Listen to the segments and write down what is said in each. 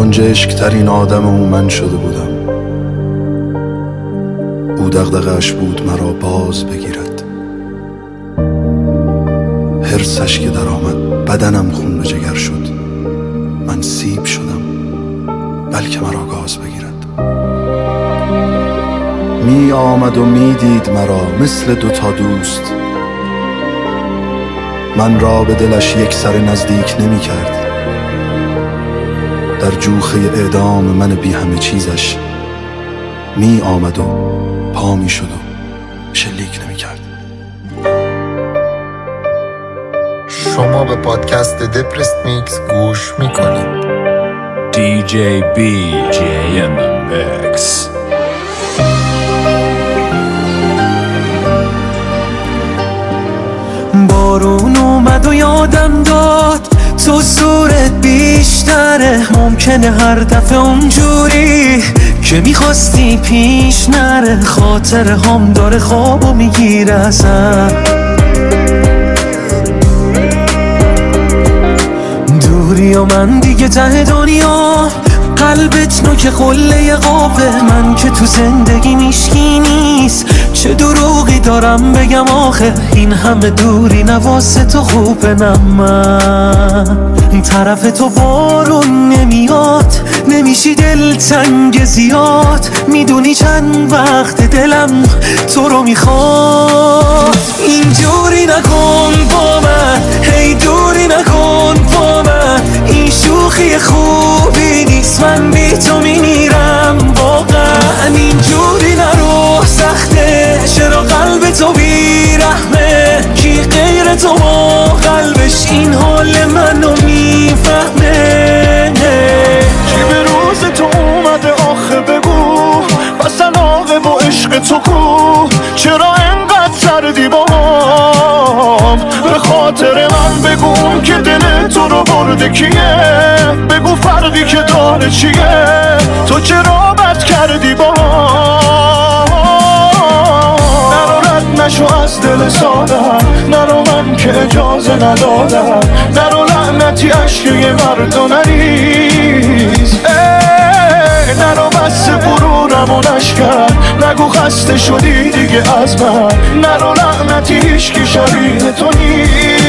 گنجشک ترین آدم او من شده بودم. او دغدغه‌اش بود مرا باز بگیرد. حرصش که در آمد بدنم خون به جگر شد. من سیب شدم بلکه مرا گاز بگیرد. می آمد و می دید مرا مثل دوتا دوست. من را به دلش یک سر نزدیک نمی کرد. در جوخه اعدام من بی همه چیزش می آمد و پا می شد و شلیک نمی کرد. شما به پادکست دپرست میکس گوش می کنید. DJ BJ in the mix. بارون اومد و یادم داد تو زورت بیشتره. ممکنه هر دفعه اونجوری که میخواستی پیش نره. خاطر هم داره خوابو میگیره ازم. دوری و من دیگه ته دنیا. قلبت نوک قله قابه. من که تو زندگی میشکی نیست. چه دروغی دارم بگم آخه. این همه دوری نواسه تو خوبه. نه من طرف تو بارون نمیاد. نمیشی دلتنگ زیاد. میدونی چند وقت دلم تو رو میخواد. اینجوری نکن با من. هی دوری نکن با من. این شوخی خوبی نیست. من بی تو میمیرم واقعا. اینجوری نرو سخته. چرا قلب تو بیرحمه. کی غیر تو با قلبش این حال منو میفهمه. کی به روز تو اومده آخه بگو. بس علاقه با عشق تو کو. چرا انقدر سردی با هم. به خاطر من بگو که دل تو رو برده کیه. بگو فرقی که داره چیه. تو چرا بد کردی با هم. نرو رد نشو از دل سادم. نرو من که اجازه ندادم. نرو لعنتی عشق یه مردو نریز. نرو بس غرورم و نشکن. نگو خسته شدی دیگه از من. نرو لعنتی هیچکی شبیه تو نیست.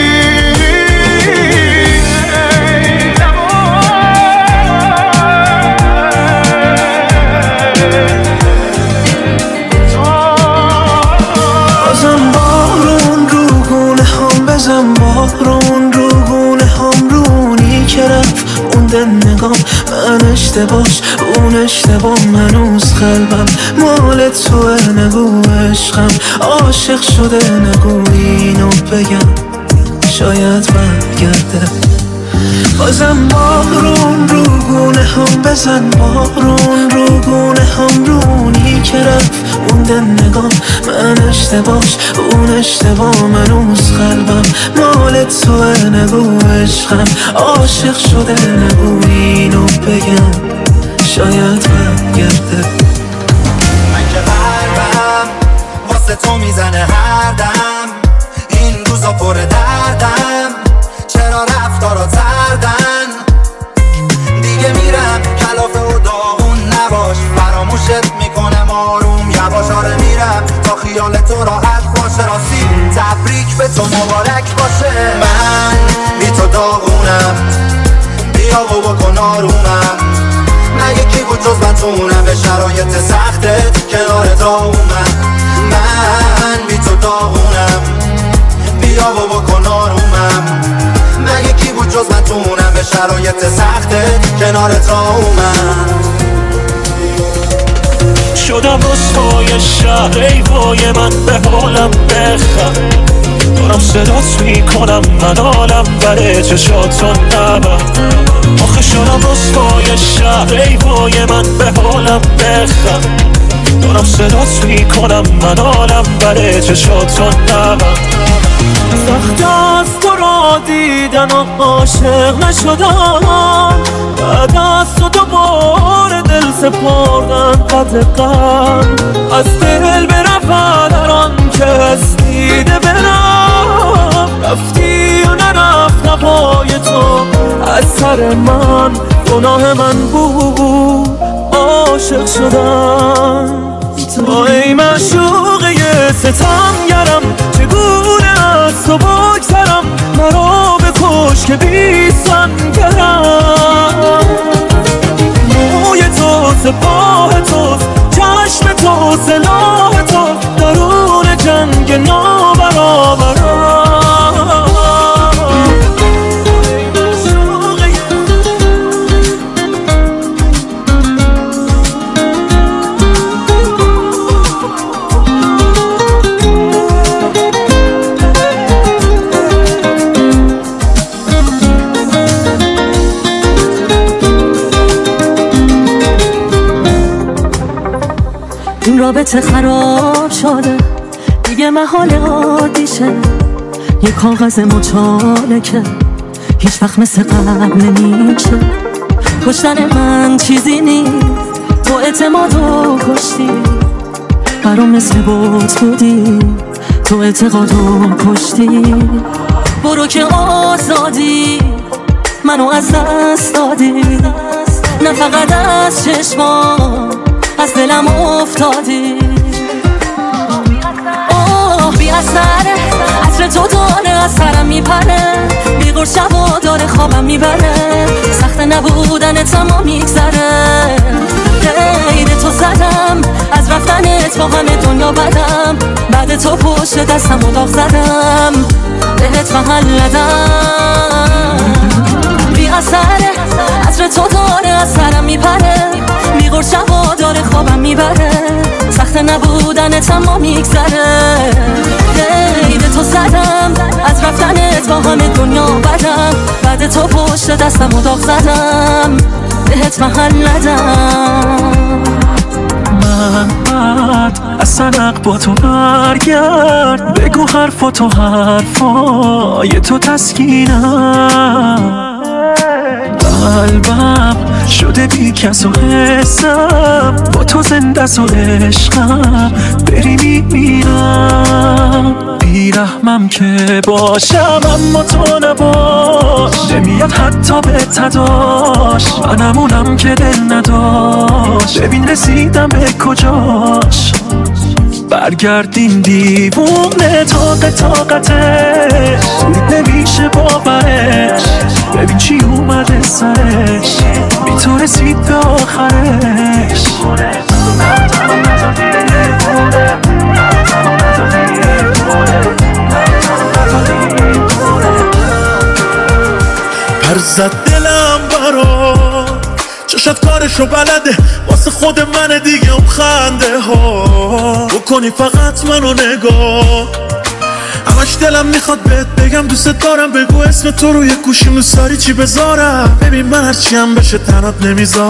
بازم بارون رو گونه هم بزن. بارون رو گونه هم رونی که رفت مونده نگام. من اشتباش اون اشتباه. منوز قلبم مال توه. نگو عشقم عاشق شده. نگو اینو بگم شاید برگرده. بازم بارون رو گونه هم بزن. بارون رو گونه هم رونی که رفت مونده نگام. من اشتباش اون اشتباه. منوز قلبم مال توه. نگو عشقم عاشق شده. نگو اینو بگم شاید برگرده. من که قلبم واسه تو میزنه هر دم. این روزا پر دردم. چرا رفتارا زردن. دیگه میرم کلافه و داغون نباش. فراموشت میکنم آروم یواش. آره میرم تا خیال تو راحت باشه. راستی تبریک به تو مبارک باشه. من بی تو داغونم. بیا و بکن آرومم. نه یکی بود جز من تونم. به شرایط سختت کنارت اومد. من بی تو داغونم. بیا و بکن آرومم. نه یکی بود جز من تونم. به شرایط سختت کنارت اومد. شدم رسوای شهر. ای وای من به حالم بخم. دارم صدات میکنم من حالم بره چشاتو نبر. آخه شدم رسوای شهر. ای وای من به حالم بخم. دارم صدات میکنم من حالم بره چشاتو نبر. سخت از تو را دیدن و عاشق نشدم. بعد از تو دوباره دل سپردن قدر غم. از دل برفت هر آن که از دیده برم. رفتی و نرفت نپای تو از سر من. گناه من بود عاشق شدم. ای معشوقه ستمگرم، چگونه از تو بگذرم، مرا بکش که بی سنگرم. موی تو سپاه توست، چشم تو سلاح تو، درون جنگ نابرابرم. این رابطه خراب شده دیگه، محال عادیشه. یه کاغذ مچاله که هیچ وقت مثل قبل نمیشه. کشتن من چیزی نیست، تو اعتمادو کشتی. برام مثل بوت بودی، تو اعتقادو کشتی. برو که آزادی منو از دست دادی، نه فقط از چشمام، از دلم افتادی. بی اثره عطر تو داره از سرم میپره، بیغور شبا داره خوابم میبره. سخت نبودن تمام میگذره، غیر تو زدم از رفتنت با همه دنیا بدم. بعد تو پشت دستم و داغ زدم، بهت محلدم. بی اثره عطر تو داره از سرم میپره، بیغور شبا داره خوابم میبره. سخت نبودن تمام میگذره، غیر تو زدم از رفتنت با همه دنیا بدم. بعد تو پشت دستم و داغ زدم، بهت محل ندم. من بعد از سنق با تو برگرد، بگو حرفاتو حرفای تو تسکینم. قلبم شده بی کس و حسم، با تو زنده و عشقم بری میمیرم. بیرحمم که باشم اما تو نباش، نمیاد حتی به تداش. منمونم که دل نداشت، ببین رسیدم به کجاش. برگردیم دیوونه طاقتش، نمیشه باورش. ببین چی اومده سرش، بی تو رسید به آخرش. پر زد دلم برا چشت کارشو بلده، واسه خود من دیگه اون خنده ها. بکنی فقط منو نگاه، همش دلم میخواد بهت بگم دوست دارم. بگو اسم تو روی گوشیم، دوست داری چی بذارم؟ ببین من هرچی هم بشه تنات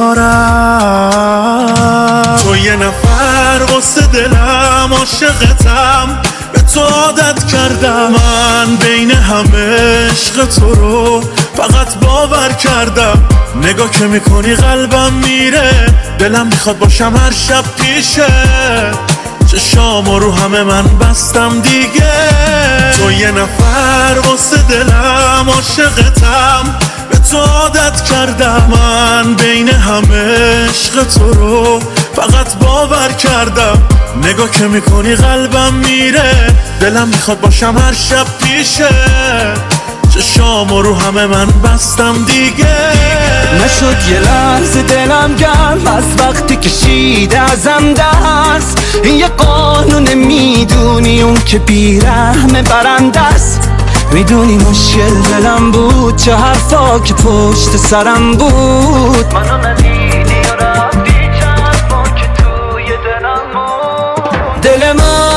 نمیذارم. تو یه نفر واسه دلم، عاشقتم، به تو عادت کردم. من بین همه عشق تو رو فقط باور کردم. نگاه که میکنی قلبم میره، دلم میخواد باشم هر شب پیشه. چشامو رو همه من بستم دیگه. تو یه نفر واسه دلم، عاشقتم، به تو عادت کردم. من بین همه عشق تو رو فقط باور کردم. نگاه که میکنی قلبم میره، دلم میخواد باشم هر شب پیشه. چشامو رو همه من بستم دیگه. نشد یه لحظه دلم گرم از وقتی کشیده ازم دست. این یه قانون میدونی، اون که بیرحمه برنده است. میدونی مشکل دلم بود، چه حرفا که پشت سرم بود. منو ندیدی و رفتی، چه حرفا که توی دلم بود. دل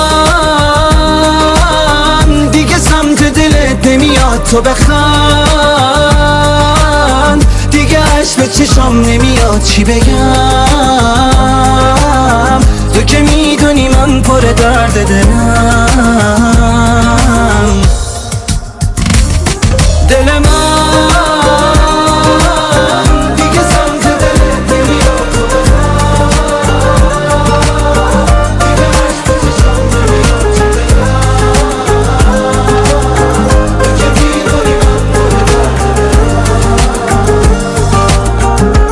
من دیگه سمت دلت نمیاد، تو بخند دیگه عشق به چشام نمیاد. چی بگم؟ تو که میدونی من پر درد دلم. دل من دیگه سمت دلت نمیاد، تو بخند.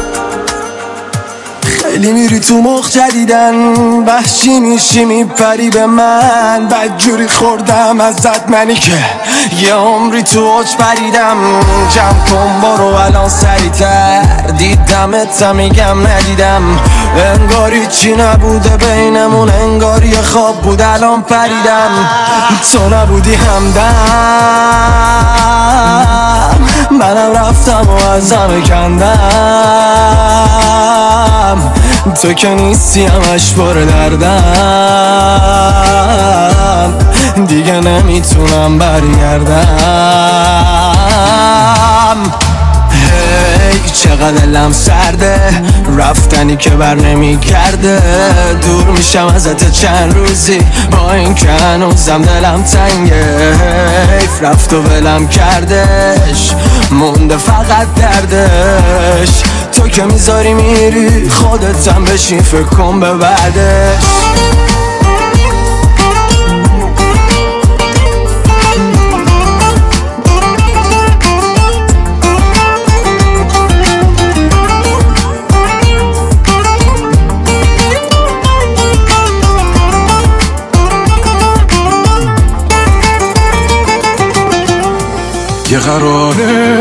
ریختی تو مخ جدیدن، وحشی میشی میپری به من، بدجوری خوردم ازت منی که یه عمری تو اوج پریدم. جمع کن برو الان سریعتر، دیدمت میگم ندیدم، انگاری چی نبوده بینمون، انگاری خواب بود الان پریدم. تو نبودی همدم، منم رفتم و ازم کندم، تو که نیستی همش پر دردم، دیگه نمیتونم برگردم. هی چقدر دلم سرده، رفتنی که بر نمی کرده، دور میشم ازت چند روزی با این که هنوزم دلم تنگه. حیف رفت و ولم کردش، مونده فقط دردش، تو که میذاری میری خودتم بشین فکر کن به بعدش. یه قراره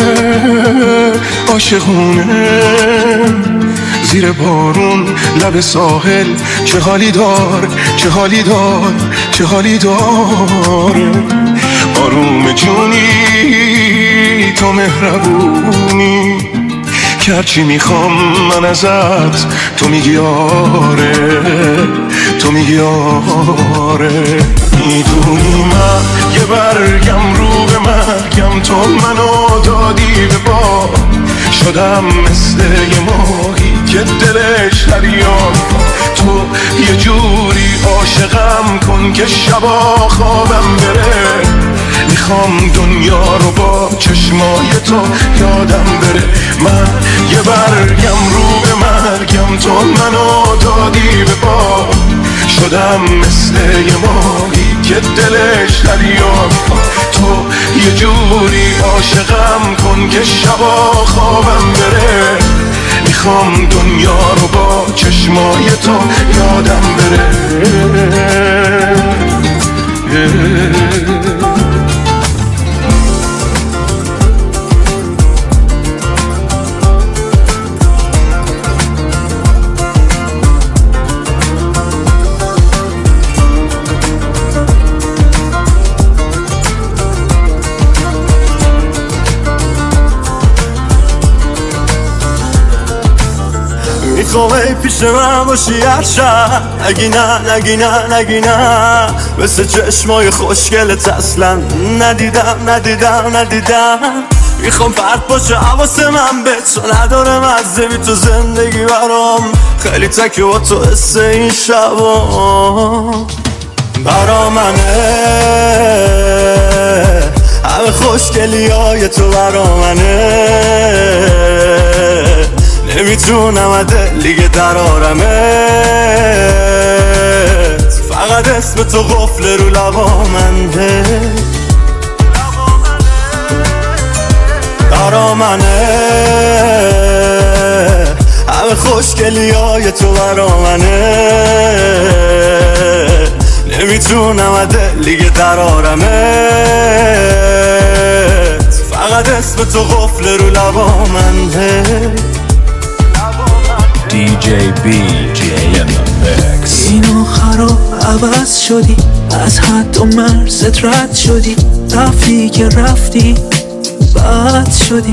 عاشقونه زیر بارون لب ساحل، چه حالی دار چه حالی دار چه حالی دار. آروم جونی تو مهربونی که هرچی میخوام من ازت تو میگی آره، تو میگی آره. میدونی من یه برگم رو به مرگم، تو منو دادی به باد، شدم مثل یه ماهی که دلش دریا. تو یه جوری عاشقم کن که شبا خوابم بره، میخوام دنیا رو با چشمای تو یادم بره. من یه برگم رو به مرگم، تو منو دادی به باد، شدم مثل یه ماهی که دلش دریا. تو یه جوری عاشقم کن که شبا خوابم بره، میخوام دنیا رو با چشمای تو یادم بره. میخوام ای پیش من باشی هر شب، نگی نه نگی نه نگی نه، مثل چشمای خوشگلت اصلا ندیدم. میخوام پرت باشه حواس من به تو، نداره مزه بی تو زندگی برام، خیلی تکه با تو حس این شبا برا منه، همه خوشگلی های تو برا منه، نمیتونم دل دیگه درارمت، فقط اسم تو قفل رو لبا منده، برا منه، همه خوشگلی های تو برا منه، نمیتونم دل دیگه درارمت، فقط اسم تو قفل رو لبا منده. DJ BJ in the mix. اینو خراب عوض شدی، از حد و مرزت رد شدی، رفتی که رفتی بد شدی.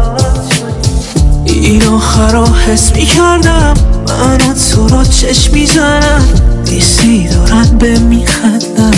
اینو خراب حس میکردم، منو تو رو چشم میزنم، نیستی دارن به میخندن.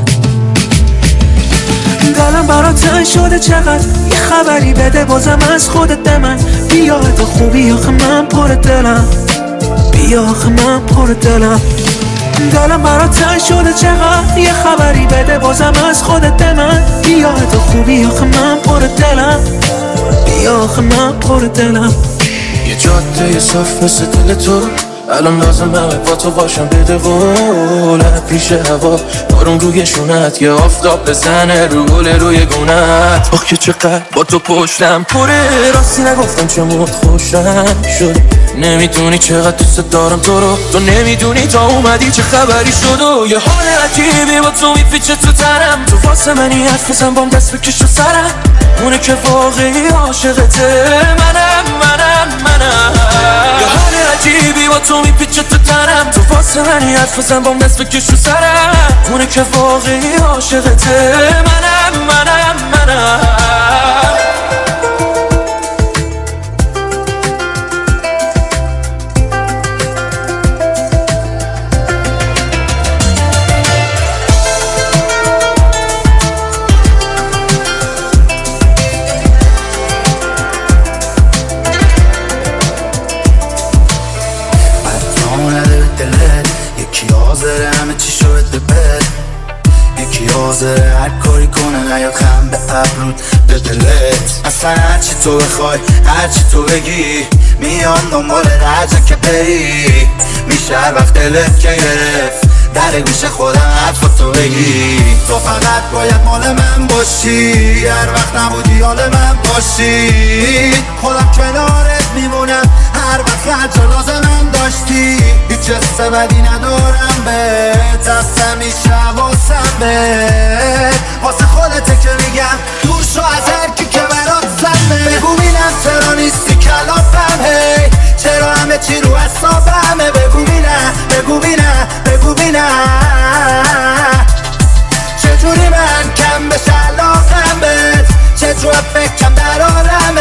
دلم برات تنگ شده چقدر، یه خبری بده بازم از خودت به من، بیا تو خوبی آخه من پر دلم، بیا آخه من پر دلم. دلم برات تنگ شده چقدر، یه خبری بده بازم از خودت به من، بیا تو خوبی آخه من پر دلم، بیا آخه من پر دلم. یه جاده صاف مثل دل تو، الان لازمه با تو باشم بده قولت پیش هوا بارون روی شونت یه آفتاب بزنه رو گل روی گونت آخ که چقدر با تو پشتم پره راستی نگفتم چه موت خوشم شد نمیدونی چقدر دوست دارم تو رو تو نمیدونی تا اومدی چه خبری شد و یه حال عجیبی با تو میپیچه تو تنم تو واسه منی حرف بزن بام دست بکش تو سرم اونه که واقعی عاشقته منم یه حال عجیبی با تو میپیچه تو تنم تو واسه منی حرف بزن بام دست بکش تو سرم اونه که واقعی عاشقته منم همه چی شد بد یکی حاضره هر کاری کنه نیاد خم به ابرود به دلت اصلا هرچی تو بخوای هرچی تو بگی میان دنبال رجا که بری میشه هر وقت دلت که گرفت در گوش خودم حرفا تو بگی تو فقط باید مال من باشی هر وقت نبودی حال من باشی خودم کنارت میمونم هر وقت هر جا لازمم داشتی هیچ حس بدی ندارم بهت دستم میشه واسم بهت واسه خودته که میگم دور شو از هرکی که برات زنه بگو بینم چرا نیستی کلافم هی چرا همه چی رو حسابمه بگو بینم چجوری من کم بشه علاقم بهت چجور فکرم در عالمه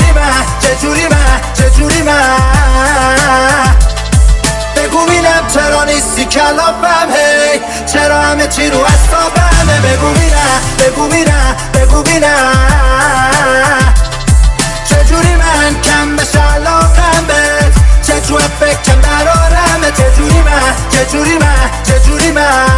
چجوری من بگو بینم چرا نیستی کلافم هی چرا همه چی رو حسابمه بگو بینم چجوری من کم بشه علاقم بهت چجور فکرم در عالمه چجوری من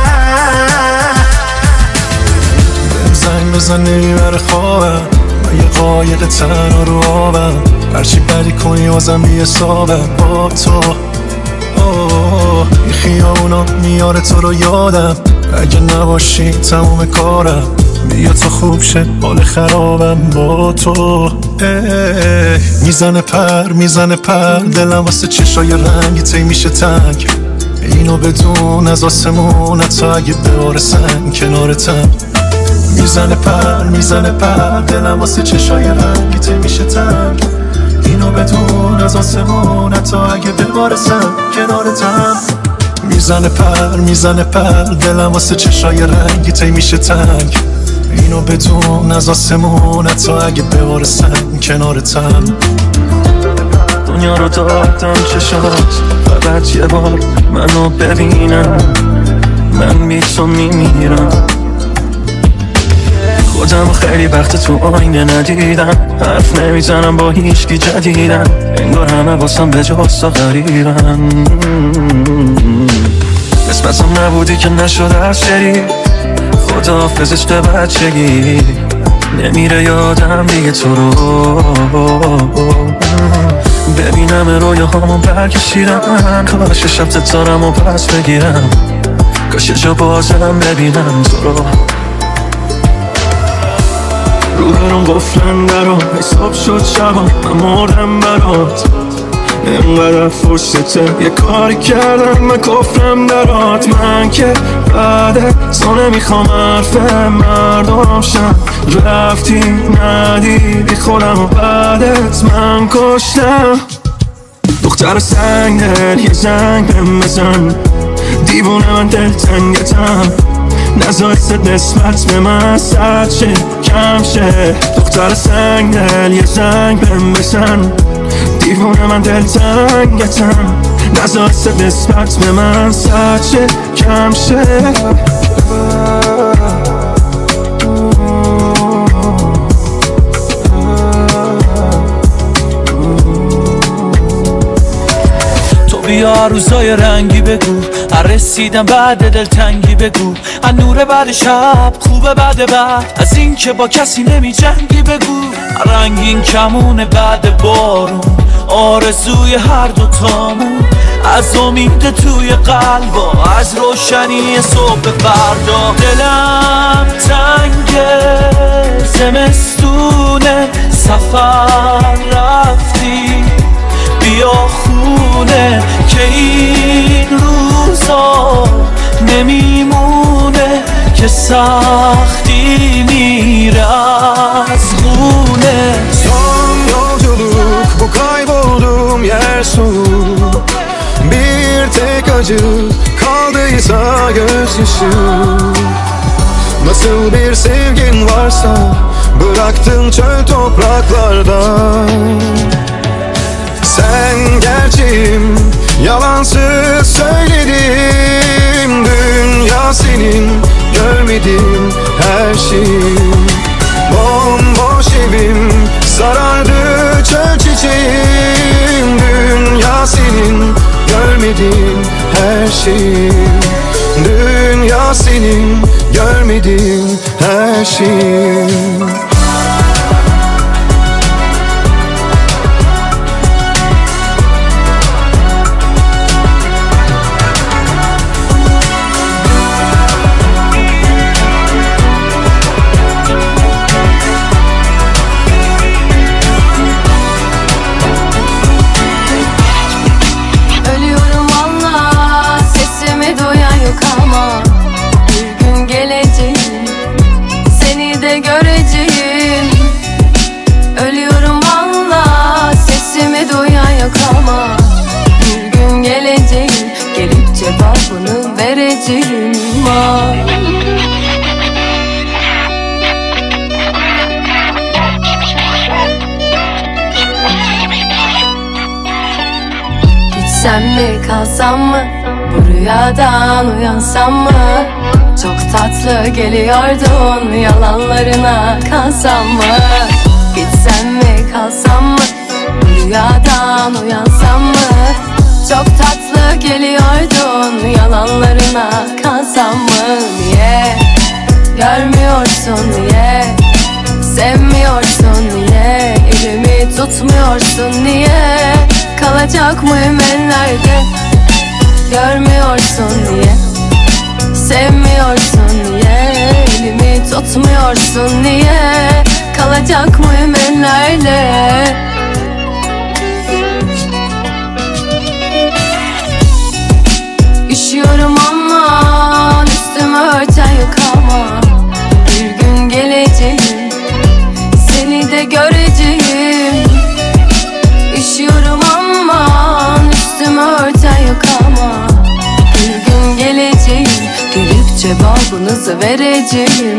زنگ بزن نمیبره خوابم من یه قایق تنها رو آبم هرچی بدی کنی بازم بی حسابم با تو این خیابونا میاره تو رو یادم اگه نباشی تموم کارم بیا تا خوب شه حال خرابم با تو میزنه پر دلم واسه چشای رنگی تی میشه تنگ اینو بدون از آسمون حتی اگه بارسن کنارتم میزنه پر دلم واسه چشای رنگی تی میشه تنگ اینو بدون از آسمون حتی اگه ببارسم کنارتم میزنه پر دلم واسه چشای رنگی تی میشه تنگ اینو بدون از آسمون حتی اگه ببارسم کنارتم دنیا رو دادم چشات فقط یه بار منو ببینم من بی تو میمیرم خودم خیلی وقت تو آینه ندیدم حرف نمیزنم با هیچکی جدیدم انگار همه واسم به جز تو غریبن قسمتم نبودی که نشد از شری خداحافظ عشق بچگی نمیره یادم دیگه تو رو ببینم رویاهامو برکشیدم کاش شب ستارم و پس بگیرم کاش یه جا بازم ببینم تو رو رو برام گفتن درام حساب شد شبام من مردم برات اینقدر فرصته یه کاری کردم من کفرم درات من که بعد تو نمیخوام حرف مردم شم رفتی ندیدی خودم و بعدت من کشتم دختر سنگ دل یه زنگ بهم بزن دیوونه من دلتنگتم نذار صد نسبت به من سرد شه کم شه دختر سنگ دل یه زنگ بهم بزن دیوونه من دلتنگتم نذار صد نسبت به من سرد شه کم شه بیا روزای رنگی بگو رسیدم بعد دلتنگی بگو از نور بعد شب خوبه بعد از این که با کسی نمی جنگی بگو رنگین کمونه بعد بارون آرزوی هر دوتامون از امید توی قلبا، از روشنی صبح فردا. دلم تنگه، زمستونه، سفر رفتی بیا خونه، که این روزا نمیمونه، که سختی میره az خونه. Son yolculuk bu, kaybolduğum yer soğuk. Bir tek acı kaldıysa gözyaşı. Nasıl bir sevgin varsa bıraktın çöl topraklarda. Sen gerçeğim, yalansız söyledim. Dünya senin, görmedim her şeyi. Bomboş evim, sarardı çöl çiçeğim. Dünya senin, görmedim her şeyi. Dünya senin, görmedim her şeyi. Cevabını vereceğim var. Gitsem mi kalsam mı, bu rüyadan uyansam mı? Çok tatlı geliyordun, yalanlarına kalsam mı? Gitsem mi kalsam mı, bu rüyadan uyansam mı? Çok tatlı geliyordun, yalanlarına kalsam mı? Niye görmüyorsun, niye sevmiyorsun, niye elimi tutmuyorsun, niye kalacak mıyım ellerde? Görmüyorsun, niye sevmiyorsun, niye elimi tutmuyorsun, niye kalacak mıyım ellerde? Üşüyorum aman, üstümü örten yok ama bir gün geleceğim, seni de göreceğim. Üşüyorum aman, üstümü örten yok ama bir gün geleceğim, gelip cevabınızı vereceğim.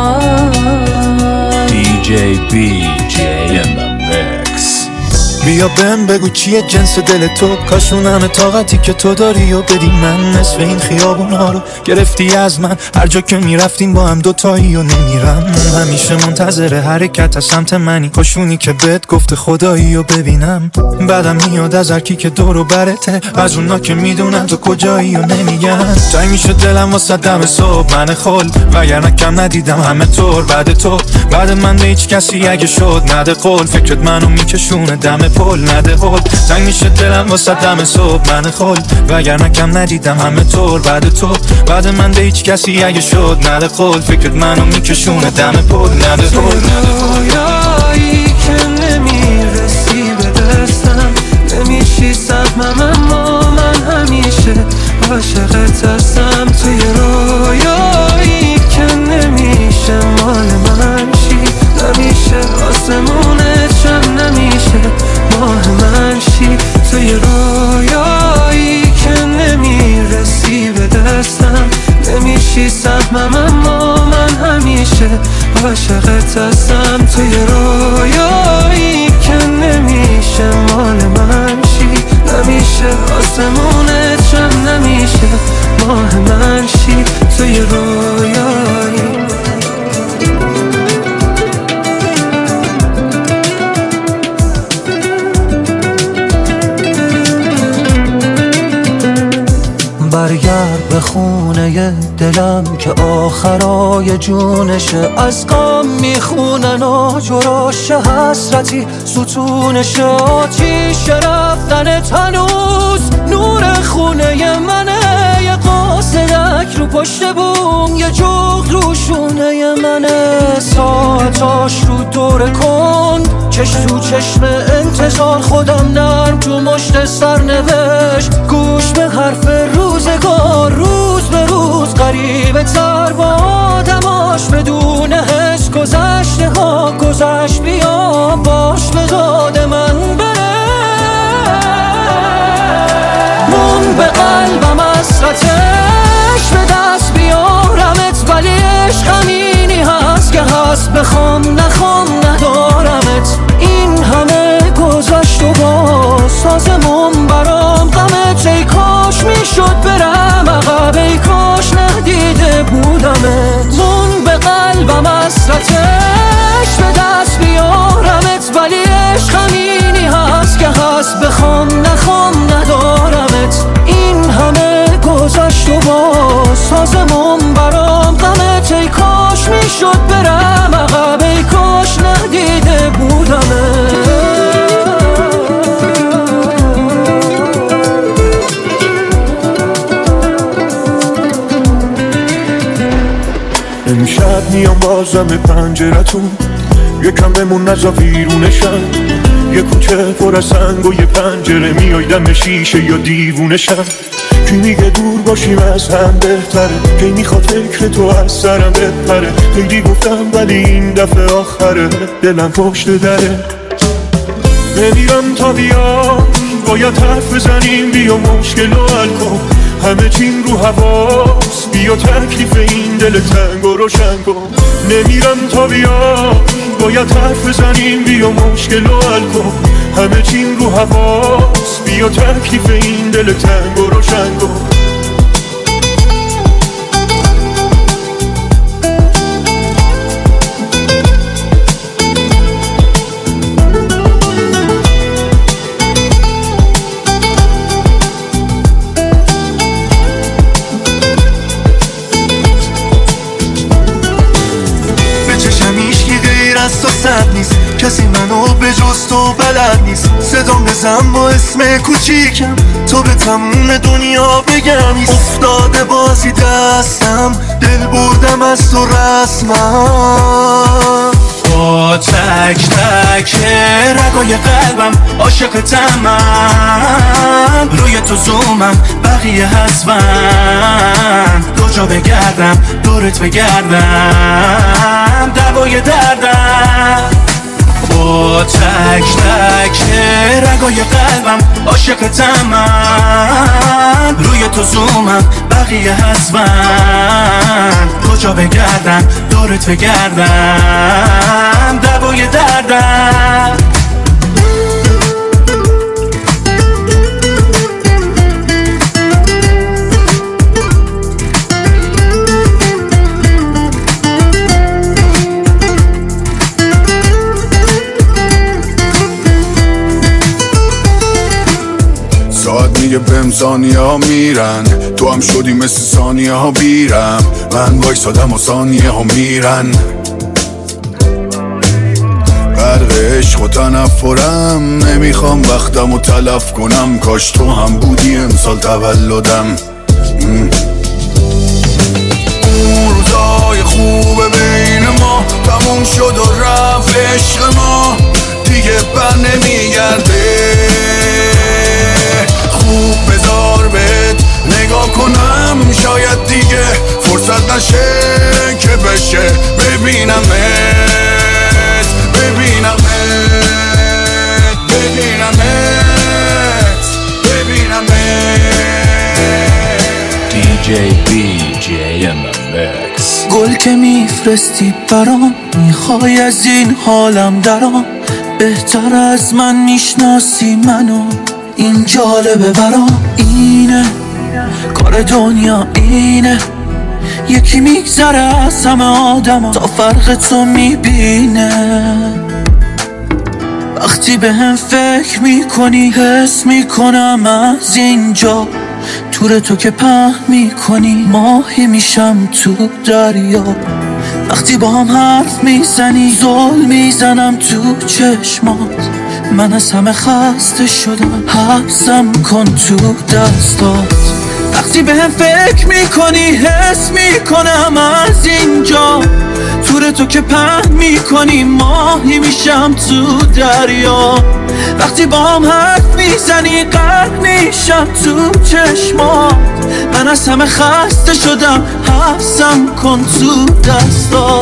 DJ BJ in the mix. بیا بهم بگو چیه جنس دل تو، کاشون همه طاقتی که تو داری و بدی من. نصف این خیابون ها رو گرفتی از من، هر جا که میرفتیم با هم دوتایی و نمیرم. همیشه منتظر حرکت از سمت منی، کاشونی که بهت گفته خدایی و ببینم. بعدم میاد از هر کی که دور و برته، از اونا که میدونن تو کجایی و نمیگن. تنگ میشد دلم واسه دم صبح من خل، وگرنه کم ندیدم همه طور بعد تو. بعد من به هیچ کسی اگه شد نده قول، فکرت منو میکشونه دم پل نده هول. تنگ میشه دلم واسه دم صبح من خل، وگرنه کم ندیدم همه طور بعد تو. بعد من به هیچ کسی اگه شد نده قول، فکرت منو میکشونه دم پل نده هول. رویایی که نمیرسی به دستم، نمیشی سهمم اما من همیشه عاشقت هستم. توی رویایی که نمیشه مال من شی، نمیشه آسمونت شم، نمیشه ماه من شی. توی رویایی که نمیرسی به دستم، نمیشی سهمم اما من همیشه عاشقت هستم. توی رویایی که نمیشه مال من شی، نمیشه آسمونت شم، نمیشه ماه من شی. توی رویایی برگرد به خونه دلم که آخرای جونشه، از غم میخونه ناجراش حسرتی ستونشه. آتیش رفتن هنوز نور خونه منه، یه قاصدک رو پشت بوم، یه جغد رو شونه منه. ساعتاش رو دور کن، چش تو چشم انتظار، خودم نرم تو مشت سرنوشت، گوش به حرف روزگار. روز به روز غریبه تر با آدماش، بدون حس گذشته ها گذشت. بیا باش به داد من بره، مون به قلبم حسرتش، به دست بیارمت ولی عشق همینی هست که هست، بخوام نخوام ندارمت. این همه گذشت و با سازمون برام غمت، ای کاش میشد برم عقب، ای کاش ندیده بودمت. مون به قلبم حسرتش، به دست بیارمت ولی عشق همینی هست که هست، بخوام نخوام ندارمت. این همه گذشت و با سازمون برام غمت، ای کاش میشد برم عقب، ای کاش ندیده بودمت. امشب میام بازم پنجرتون، یکم بمون نزا ویرونشم، یه کوچه پر از سنگ و یه پنجره، میای دم شیشه یا دیوونشم. کی میگه دور باشیم از هم بهتره، کی میخواد فکر تو از سرم بپره. خیلی گفتم ولی این دفعه آخره، دلم پشت دره. نمیرم تا بیام، باید حرف بزنیم، بیا مشکل رو حل کن. همه چیم رو حواس، بیا تکلیف این دل تنگ و روشن کن. نمیرم تا بیام، باید حرف بزنیم، بیا مشکل رو حل کن. همه چیم رو حواس، بیا تکلیف این دل تنگ و روشن کن. نیست کسی منو به جز تو بلد نیست، صدام بزن با اسم کوچیکم، تو به تموم دنیا بگم. افتاده بازی دستم، دل بردم از تو رسمم. با تک تک رگای قلبم عاشقتم من، روی تو زومم بقیه حذفم، دو جا بگردم دورت بگردم، دوای دردم. با تک تک رگای قلبم عاشقتم من، روی تو زومم بقیه حذفم، کجا بگردم دورت بگردم، دوای دردم. ساعت میگه بهم ثانیه ها میرن، تو هم شدی مثل ثانیه ها بیرم، من وایسادم و ثانیه ها میرن. غرق عشق و تنفرم، نمیخوام وقتم و تلف کنم، کاش تو هم بودی امسال تولدم. اون روزای خوبه بین ما تموم شد و رفت عشق ما، دیگه بر نمیگرده. خوب بذار بهت نگاه کنم، شاید دیگه فرصت نشه که بشه ببینمت، ببینمت، ببینمت، ببینمت. DJ BJ in the mix. گل که میفرستی برام، میخوای از این حالم درام، بهتر از من میشناسی منو، این جالبه برام. اینه کار دنیا، اینه یکی میگذره از همه آدم تا فرق تو میبینه. وقتی به هم فکر میکنی حس میکنم از اینجا تور تو که پهن میکنی ماهی میشم تو دریا. وقتی با هم حرف میزنی زل میزنم تو چشمات. من از همه خسته شدم حبسم کن تو دستات. وقتی به هم فکر میکنی حس میکنم از اینجا. تور تو که پهن میکنی ماهی میشم تو دریا. وقتی با هم حرف میزنی غرق میشم تو چشمات. من از همه خسته شدم حبسم کن تو دستات.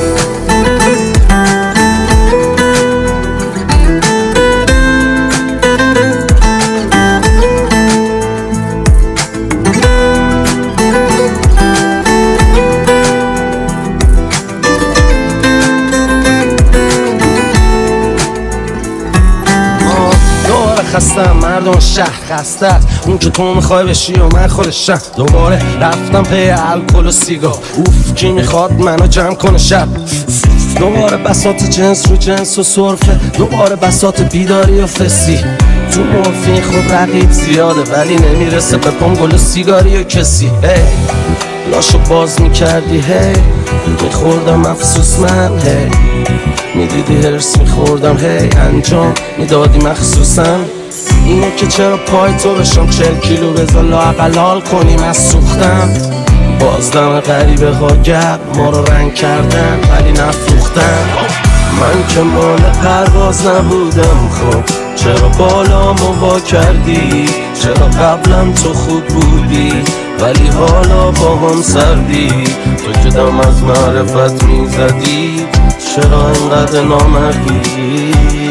خستم مردم شهر خسته است. اون که تو میخوای بشی و من خودشم. دوباره رفتم پی الکل و سیگار. اوف کی میخواد منو جمع کنه شب. دوباره بساط جنس رو جنس و سرفه. دوباره بساط بیداری و فسی. تو مورفین خود رقیب زیاده ولی نمیرسه به پام گل و سیگاری و کسی. هی لاشو باز میکردی هی میخوردم افسوس من هی میدیدی هرس میخوردم هی انجام میدادی مخصوصا. اینه که چرا پای تو بشم 40 کیلو بذار لااقل حال کنیم از سوختم. بازدم غریبه ها گرد ما رو رنگ کردن ولی نفروختن. من که مال پرواز نبودم خب چرا بالامو وا کردی. چرا قبلا تو خوب بودی ولی حالا با هم سردی. تو که دم از معرفت میزدی چرا اینقدر نامردی.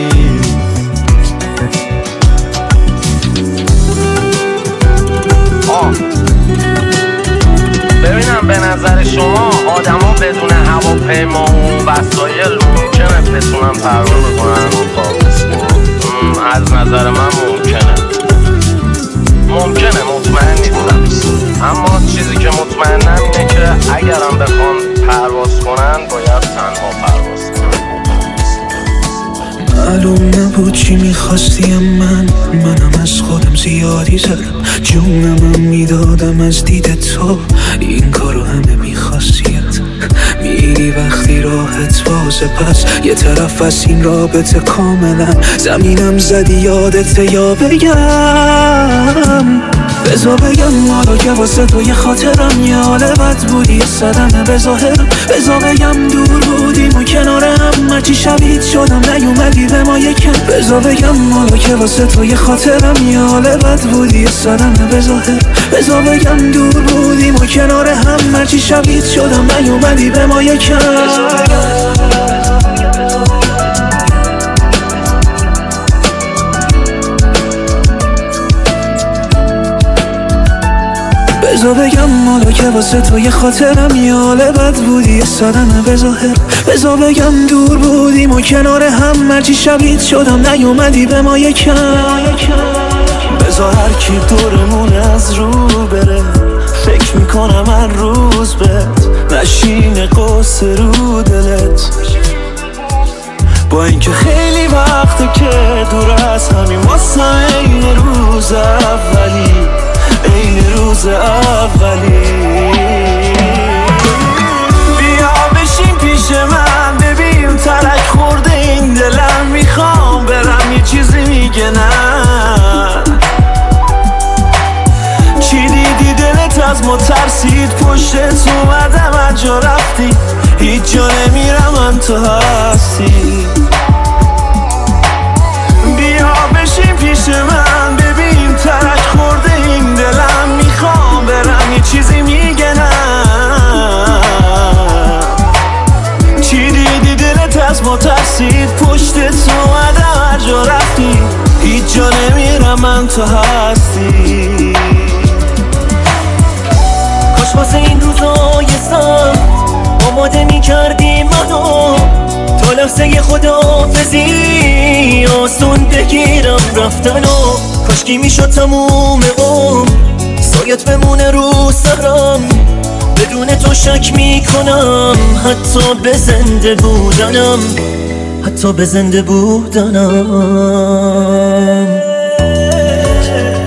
ببینم به نظر شما آدما بدون هواپیما و وسایل ممکنه بتونن پرواز کنن؟ از نظر من ممکنه مطمئن نیستم. اما چیزی که مطمئنم اینه که اگرم بخوان پرواز کنن باید تنها پرواز کنن. معلوم نبود چی میخواستی منم از خودم زیادی زدم. جونم میدادم از دید تو این کارو همه میخواستیت. میری وقتی راحت بازه پس یه طرف از این رابطه کاملا. زمینم زدی یادت یا بگم بزا بگم مالا که واسه تو یه خاطرم یه حال بد بودی صدمه بظاهرم. بزا بگم دور بودیم و کنار هم مرچی شبیه شدم نیومدی به ما یکم. بزا بگم مالا که واسه تو یه خاطرم یه حال بد بودی صدمه بظاهرم. بزا بگم دور بودیم و کنار هم مرچی شبیه شدم نیومدی به ما یکم. بزا بگم مالا که واسه تو یه خاطرم یه حال بد بودی صدمه بظاهر. بزا بگم دور بودیم و کنار هم مرچی شبیه شدم نیومدی به ما یکم. بزا هر کی دورمون از رو بره فکر میکنم هر روز بهت نشین قصه رو دلت. با اینکه خیلی وقته که دور از همین واسه این روز اولی بیا بشین پیش من ببین ترک خورده این دلم. میخوام برم یه چیزی میگه نه. چی دیدی دلت از ما ترسید پشتت اومدم از جا رفتی. هیچ جا نمیرم من تو هستی. بیا بشین پیش من ببین ترک خورده این دلم. میخوام برم یه چیزی میگه نه. چی دیدی دلت از ما ترسید پشتت اومدم هر جا رفتی. هیچ جا نمیرم من تو هستی. کاش واسه این روزای سخت آماده میکردیم منو تا لحظه خداحافظی آسون بگیرم رفتنو. کاشکی میشد تموم عمر سایت بمونه رو سرم. بدون تو شک میکنم حتی به زنده بودنم.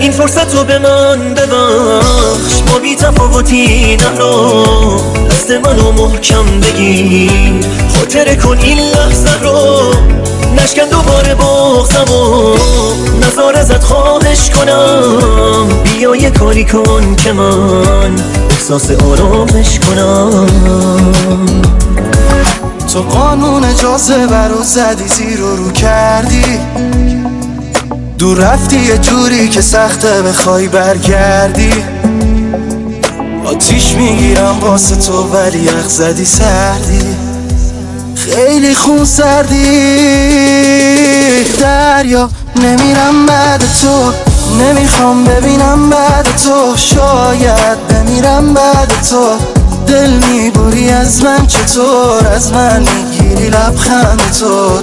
این فرصت رو به من ببخش، ما بی تفاوتی نرو، دست منو محکم بگیر، خاطره کن این لحظه رو، نشکن دوباره بغضم و نزار ازت خواهش کنم، بیا یه کاری کن که من احساس آرامش کنم. تو قانون جاذبه رو زدی، زیر و رو کردی، دور رفتی یه جوری که سخته بخوای برگردی. آتیش میگیرم واسه تو ولی یخ زدی سردی، خیلی خون سردی. دریا نمیرم بعد تو، نمیخوام ببینم بعد تو، شاید بمیرم بعد تو. دل میبری از من چطور، از من میگیری لبخند تو.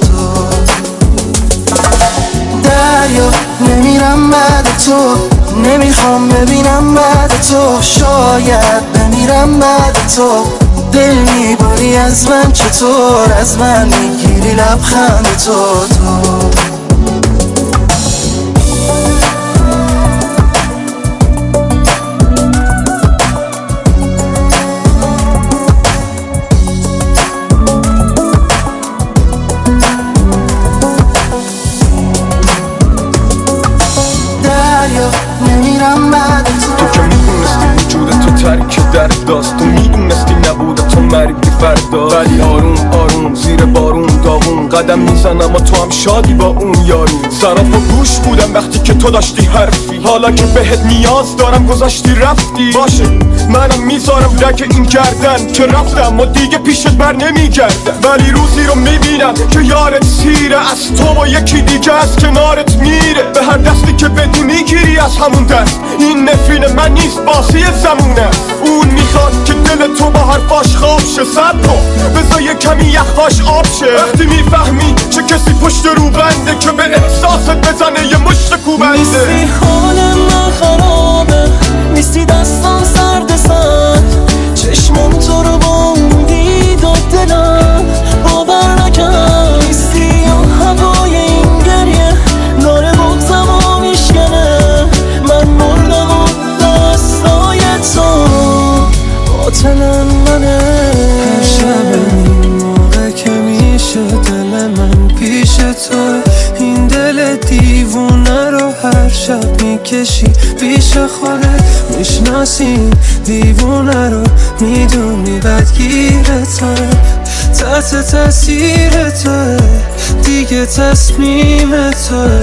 دریا نمیرم بعد تو، نمیخوام ببینم بعد تو، شاید بمیرم بعد تو. دل میبری از من چطور، از من میگیری لبخند تو. نمیرم بعد تو که میدونستی وجود تو ترک درد داست، تو میدونستی نبوده تو مرگی فردا، ولی آروم آروم زیر بارون داغون قدم میزنم و تو هم شادی با اون یارو. صراف و گوش بودم وقتی که تو داشتی حرفی، حالا که بهت نیاز دارم گذاشتی رفتی. باشه منم میذارم رگ این گردن که رفتم و دیگه پیشت بر نمیگردم، ولی روزی رو میبینم که یارت سیره، از تو و یکی دیگه از کنارت میره. به هر دستی که بدی میگیری از همون دست، این نفرین من نیست بازی زمونه. اون میخواد که دل تو با حرفاش خواب شه، صبر کن بذار یه کمی یخاش آب شه. وقتی میفهمی چه کسی پشت رو بنده که به احساست بزنه یه مشت کوبنده. نیستی حال من خرابه، نیستی دستان سرد سرد، چشمم تو رو با اون دید و دلم باور نکرد. نیستی یا هوای این گریه داره بغضم و میشکنه، من مردم و دستای تو قاتلم منه. هر شب این موقع که میشه دل من پیش تو، این دل دیوونه رو هر شب میکشی پیش خودت. میشناسی دیوونه رو، میدونی بدگیر توه، تحت تاثیر توه، دیگه تصمیم توه.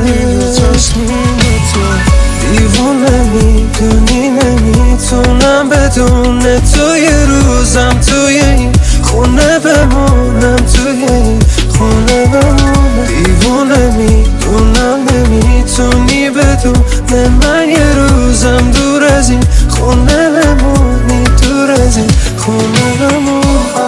دیوونه میدونی نمیتونم بدون تو یه روزم توی این خونه بمونم، توی این خونه بمونم. دیوونه میدونم نمیتونی بدون من یه روزم دور از این خونه بمونی، دور از این خونه بمونم.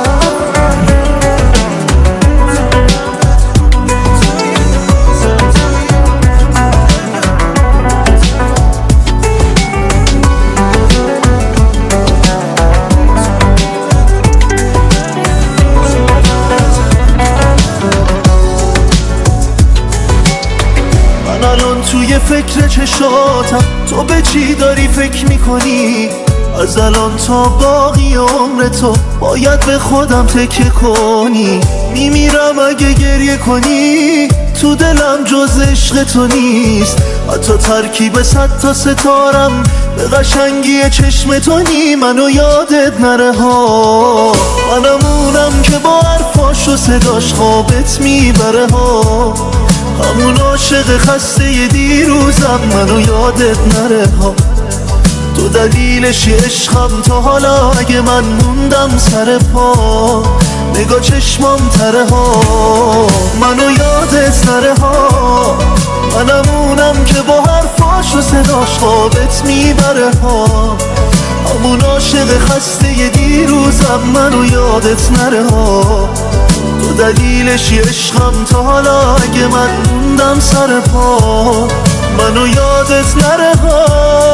توی فکر چشاتم تو به چی داری فکر میکنی؟ از الان تا باقی عمر تو باید به خودم تکیه کنی. میمیرم اگه گریه کنی، تو دلم جز عشق تو نیست. حتی ترکیب 100 تا ستارم به قشنگی چشم تو نی. منو یادت نره ها، منم اونم که با حرفاش و صداش خوابت میبره ها. همون عاشق خسته دیروزم، منو یادت نره ها. تو دلیلشی عشقم تا حالا، اگه من موندم سر پا نگاه چشمام تره ها. منو یادت نره ها، منم اونم که با حرفاش و صداش خوابت میبره ها. همون عاشق خسته دیروزم، منو یادت نره ها. تو دلیلشی عشقم تا حالا، اگه من موندم سر پا منو یادت نره ها.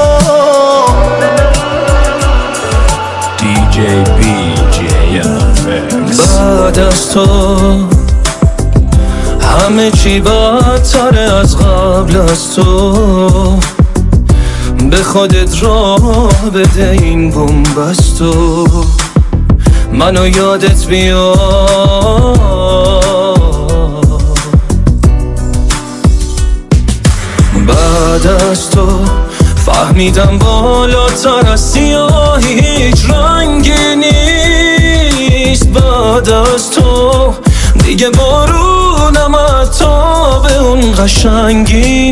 DJ BJMX. بعد از تو همه چی بدتره از قبل از تو. به خودت راه بده این بومبستو منو یادت بیاد. بعد از تو فهمیدم بالاتر از سیاهی هیچ رنگی نیست. بعد از تو دیگه بارونم حتی به اون قشنگی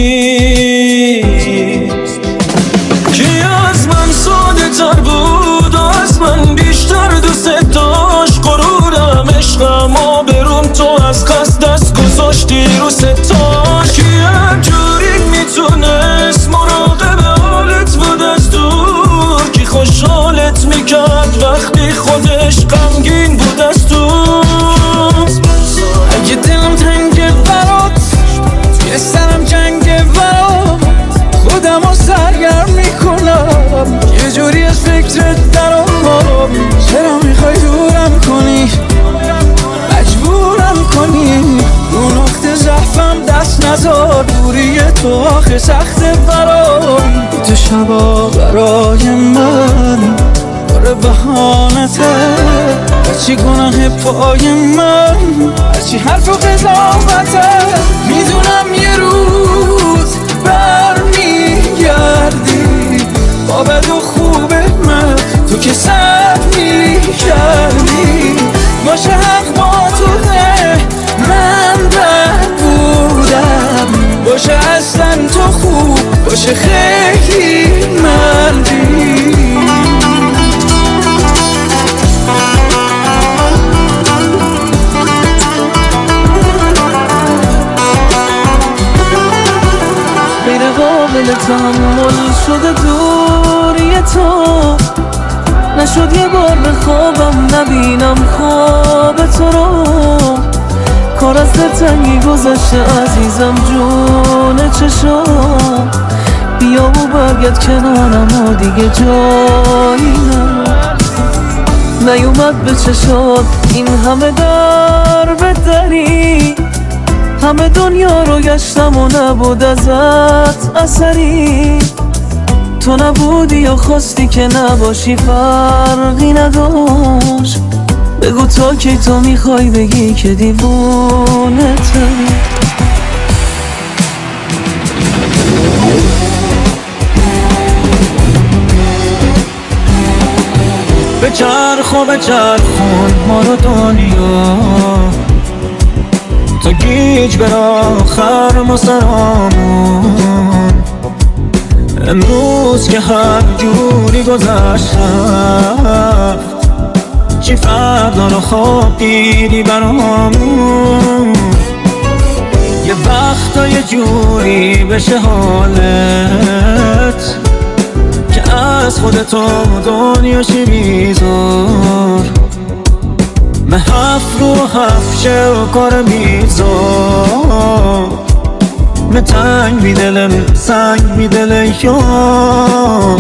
نیست. کی از من ساده تر بود و از من بیشتر دوست داشت؟ غرورم عشقم آبروم تو از قصد دست گذاشتی رو ستاش. کی همجوری میتونست مراقب حالت بود از دور؟ کی خوشحالت میکرد وقتی خودش غمگین بود از تو؟ اگه دلم تنگه برات توی سرم جنگه برات خودم رو سرگرم میکنم یه جوری از فکرت درام. چرا میخوای دورم کنی مجبورم کنی رو نقطه ضعفم دست نذار. دوری تو آخه سخته برام. تو شبا برای من داره بهانته هرچی گناه پای من هرچی حرف و قضاوته. میدونم یه روز برمیگردی با بد و خوب من تو که صبر میکردی. باشه حق با توه من بد بودم باشه اصلا تو خوب باشه خیلی مردی. غیر قابل تحمل شده دوری تو نشد یه بار به خوابم نبینم خواب تو رو. کار از دلتنگی گذشته عزیزم جون چشام. بیا و برگرد کنارم و دیگه جایی نیومد به چشات این همه در به دری. همه دنیا رو گشتم و نبود ازت اثری. تو نبودی یا خواستی که نباشی فرقی نداشت. بگو تا کی تو میخوای بگی که دیوونه تری. بچرخون ما رو دنیا تا گیج بر آخر ما سرامون. امروز که هر جوری گذشت چی فردا رو خواب دیدی برامون. یه وقتا یه جوری بشه حالت که از خودتو دنیاشی بیزار. من هفت رو هفشه و کار میزار. من تنگ بی دلم سنگ بی دل یار.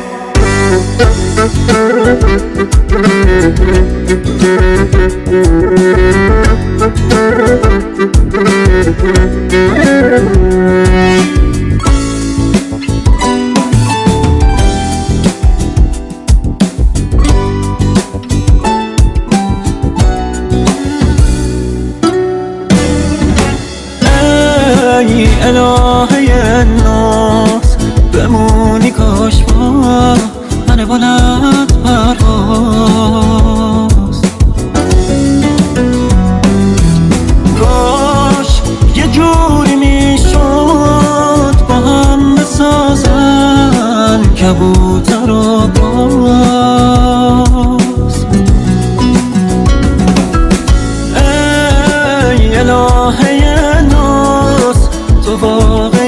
ای الهه ناز بمونی کاش با من بلند پرواز. کاش یه جوری میشد با هم بسازن کبوتر و باز. ای الهه ناز تو واقع